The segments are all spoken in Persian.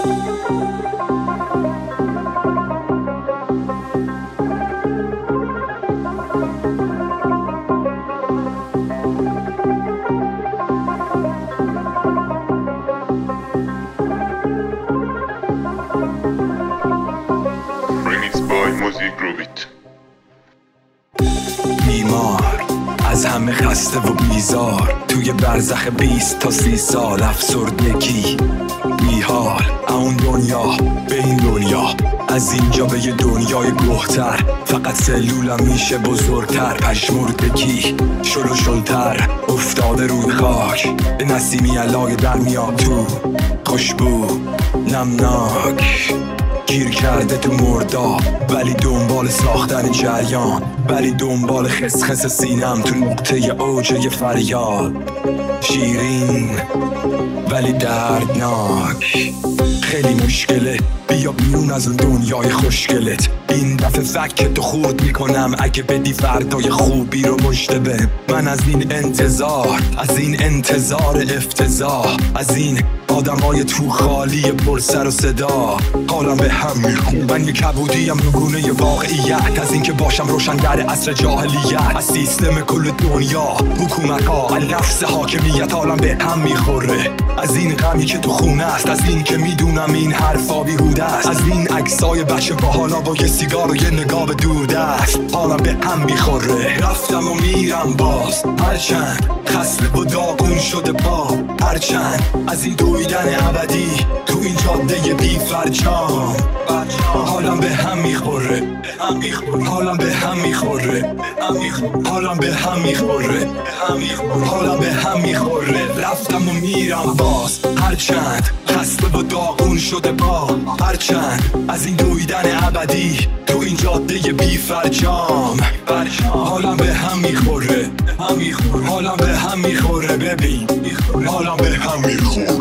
بیمار از همه خسته و بیزار، توی برزخ 20 تا 30 سال افسردگی بیحال. اون دنیا به این دنیا، از اینجا به یه دنیای گوهتر. فقط سلولم میشه بزرگتر، پشمردگی شل و شلتر افتاده روی خاک. به نسیمی علای در میاد تو خوشبو نمناک، گیر کرده تو مردا ولی دنبال ساختن جریان، ولی دنبال خسخس سینم تو نقطه اوج فریاد. شیرین ولی دردناک، خیلی مشکله بیا بیرون از اون دنیای خوشگلت. این دفعه فکتو خورد میکنم اگه بدی فردای خوبی رو مشتبه. من از این انتظار، از این انتظار افتضاح، از این آدمای تو خالی پر سر و صدا حالم به هم میخون. من یه کبودیم نگونه واقعیت، از این که باشم روشنگر عصر جاهلیت. از سیستم کل دنیا، حکومت ها، نفس حاکمیت حالم به هم میخوره. از این غمی که تو خونه است، از این که میدونم این حرفا بیهوده است، از این عکسای بچه با حالا با یه سیگار و یه نگاه به دوردست حالم به هم میخوره. رفتم و میرم باز، هرچند خسته و داغون شده پا، هرچند از این دویدن ابدی تو این جاده بی فرجام. حالم به هم میخوره، حالم به هم میخوره، حالم به هم میخوره، حالم به هم میخوره. رفتم و میرم باز، هرچند خسته و داغون شده پا، هرچند از این دویدن ابدی تو این جاده بی فرجام. حالم به هم میخوره، حالم به هم میخوره. ببین حالم به هم میخوره.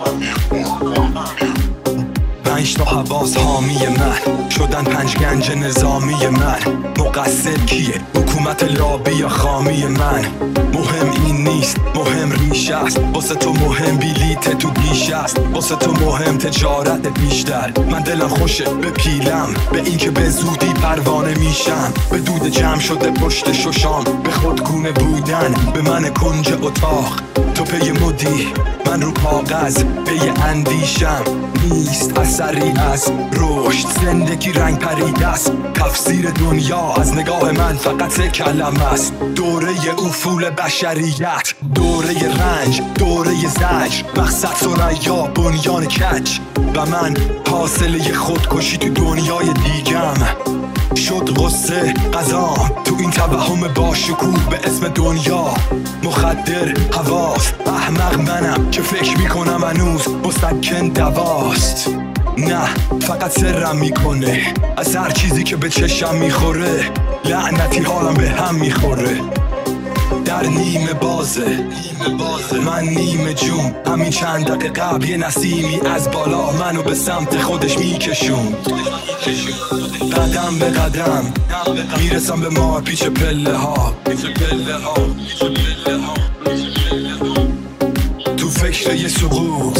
5 تا حواس حامی من شدن 5 گنج نظامی من. مقصر کیه؟ حکومت لابی یا خامی من؟ مهم این نیست، مهم ریشه است. واسه تو مهم بلیت تو گیش است، واسه تو مهم تجارت بیشتر. من دلم خوشه به پیلم، به این که به زودی پروانه میشم. به دود جمع شده پشت ششام، به خودگونه بودن به من کنج اتاق. تو پی مدی، من رو کاغذ پی اندیشم. نیست اثری از رشد، زندگی رنگ پریده است. تفسیر دنیا از نگاه من فقط کلمه است. دوره افول بشریت، دوره رنج، دوره زجر، مقصد ثریا بنیان کج. و من حاصله خودکشی تو دنیای دیگم. شد غصه قضام تو این توهم باشکوه به اسم دنیا. مخدر حواس، احمق منم که فکر میکنم هنوز مسکن دواست. نه فقط سرم میکنه از هر چیزی که به چشم میخوره. لعنتی حالم به هم میخوره. در نیمه بازه من نیمه جون. همین چند دقیقه قبل یه نسیمی از بالا منو به سمت خودش میکشون. قدم به قدم میرسم به مار پیچ پله ها. تو فکر یه سقوط،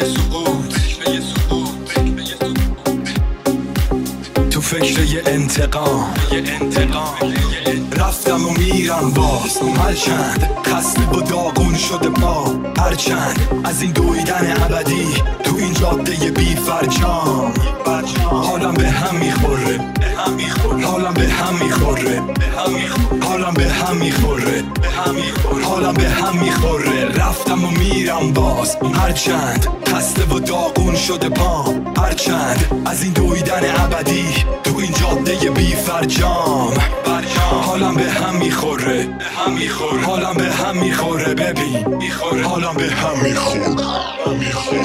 تو فکر یه انتقام. رفتم و میرم باز، هرچند خسته و داغون شده پا، هرچند از این دویدن ابدی تو این جاده بی فرجام. حالم به هم میخوره، حالم به هم میخوره، حالم به هم میخوره، حالم به هم میخوره. رفتم و میرم باز، هرچند خسته و داغون شده پا، هرچند از این دویدن ابدی تو این جاده بی فرجام. حالم به هم میخوره، حالم به هم میخوره. ببین حالم به هم میخوره.